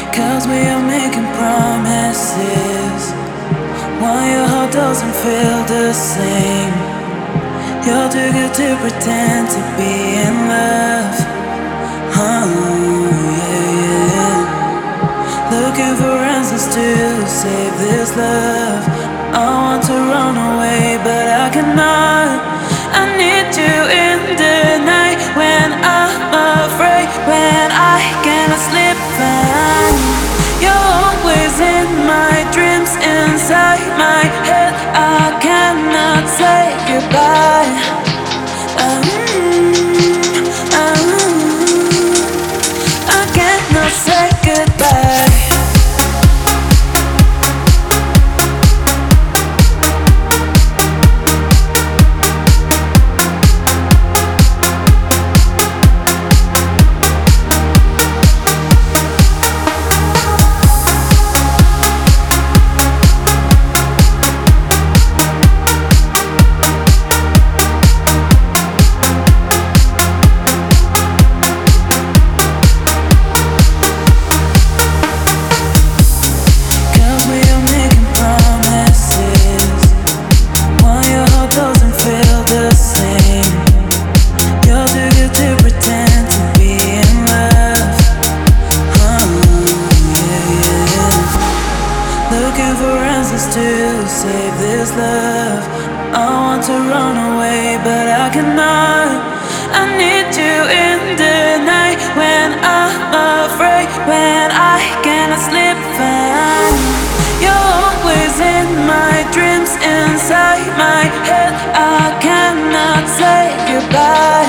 'Cause we are making promises while your heart doesn't feel the same. You're too good to pretend to be in love. Yeah, yeah. Looking for answers to save this love. I want to run away, but I cannot. I need you in the night when I'm afraid, when I cannot sleep. You're always in my dreams, inside my head. I cannot say goodbye. I cannot say goodbye. Looking for answers to save this love. I want to run away, but I cannot. I need you in the night when I'm afraid, when I cannot sleep. You're always in my dreams, inside my head. I cannot say goodbye.